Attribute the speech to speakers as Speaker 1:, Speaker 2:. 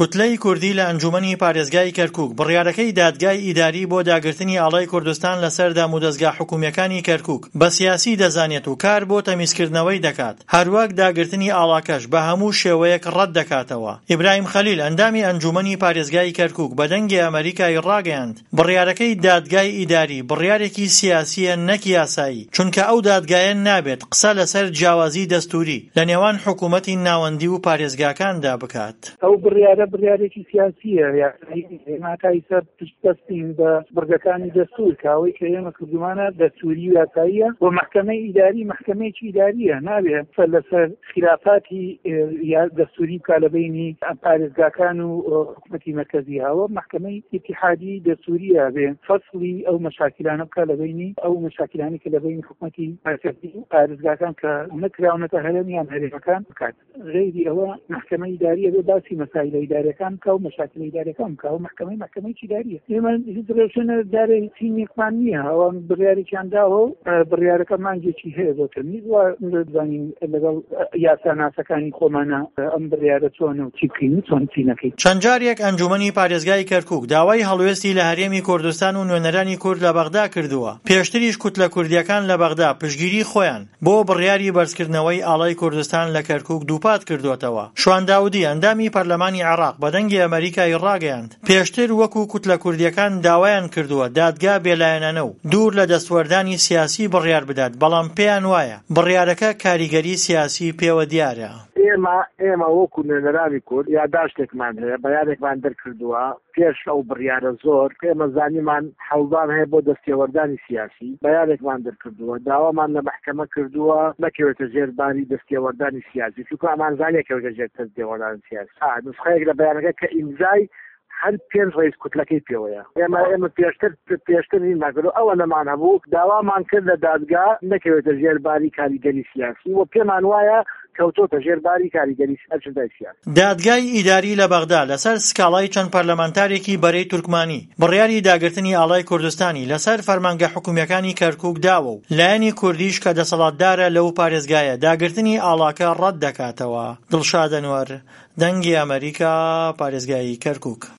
Speaker 1: کوتلەی کوردی لە ئەنجومەنی پارێزگای کەرکووک بڕیارەکەی دادگای ئیداری بۆ داگرتنی ئاڵای کوردستان لەسەر دام و دەستگا حکوومیەکانی کەرکووک بە سیاسی دەزانێت و کار بۆ تەمیزکردنەوەی دەکات، هەروەک داگرتنی ئاڵاکەش بە هەموو شێوەیەک ڕەت دەکاتەوە. ئیبراهیم خەلیل ئەندامی ئەنجومەنی پارێزگای کەرکووک بە دەنگی ئەمریکای ڕاگەیاند بڕیارەکەی دادگای ئیداری بڕیارێکی سیاسیە نەک یاسایی، چونکە ئەو دادگایە نابێت قسە لەسەر جیاوازی دەستوری لە نێوان حکوومەتی ناوەندی و پارێزگاکاندا بکات.
Speaker 2: ئەو بڕیارێکی سیاسیە ئێماتای سەر پشتبەستین بە بڕگەکانی دەستور کاوەی کە ئێمە کردومانە دەستوری و یاساییە و مەحکەمەی ئیداری مەحکەمەیەکی ئیداریە نابێت لەسەر خلافاتی دەستوری بکا لە بینی پارێزگاکان و حکوومەتی مەرکەزیەوە مەحکەمەی ئیتیحادی دەستوریە بێ فەصلی ئەو مەشاکلانە بکا لە بینی ئەو مەشاکلانی کە لە بینی حکوومەتی مەرکەزی و پارێزگاکان کە نەکراونەتە هەرێمیان هەرێمەکان بکات. غێری ئەوە مەحکەمەی ئیداریە بێ باسی مەسایل ئیداریەکان بکا و مەشاکل ئیداریەکان بکا و مەحکەمەیەکی ئیداریە. ئێمە هیچ ڕێوشێنە دارێ تیمێکمان نییە، ئەوە بڕیارێکیان داوە و بڕیارەکە مانگێکی هەیە بۆ تەمیز و دەزانین لەگەڵ یاسا ناسەکانی خۆمانە ئەم بڕیارە چۆن و چی بکەین چۆن چی نەکەین.
Speaker 1: چەند جارێک ئەنجومەنی پارێزگای کەرکووک داوای هەڵوێستی لە هەرێمی کوردستان و نوێنەرانی کورد لە بەغدا کردووە. پێشتریش کوتلە کوردیەکان لە بەغدا پشگیری خۆیان بۆ بڕیاری بەرزکردنەوەی ئاڵای کوردستان لە کەرکووک دووپات کردوتەوە. شوان داودی ئەندامی پەرلەمانی عێراق بە دەنگی ئەمریکای ڕاگەیاند پێشتر وەکو کوتلە کوردیەکان داوایان کردووە دادگا بێلایەنانە و دوور لە دەستوەردانی سیاسی بڕیار بدات، بەڵام پێیان وایە بڕیارەکە کاریگەری سیاسی پێوە دیارە.
Speaker 3: ئێمە وەکو نوێنەرانی کورد یادداشتێکمان هەیە بەیانێکمان دەرکردووە پێش ئەو بڕیارە زۆر ئێمە زانیمان حەوڵدان هەیە بۆ دەستێوەردانی سیاسی بەیانێکمان دەرکردووە داوامان لە مەحکەمە کردووە نەکەوێتە ژێرباری دەستێوەردانی سیاسی چونکە ئەمان زانێکەوێتە ژێر دەستێوەردانی سیاسی نسخەیەک لە بەیانەکە کە ئیمزای هەر پێنج ڕئیس کوتلەکەی پێوەیە. ئێمە پێشتر ناگرۆ ئەوە نەمان هەبوو داوامان کرد لە دادگا نەکەوێتە ژێرباری کاریگەری سیاسی و پێمان وایە کەوتۆتە ژێرباری کاریگەری سیاسی.
Speaker 1: دادگای ئیداری لە بەغدا لەسەر سکاڵای چەند پەرلەمانتارێکی بەرەی تورکمانی بڕیاری داگرتنی ئاڵای کوردستانی لەسەر فەرمانگە حکوومیەکانی کەرکووک داوە و لایەنی کوردیش کە دەسەڵاتدارە لەو پارێزگایە داگرتنی ئاڵاکە ڕەت دەکاتەوە. دڵشاد ئەنوەر، دەنگی ئەمریکا، پارێزگای کەرکووک.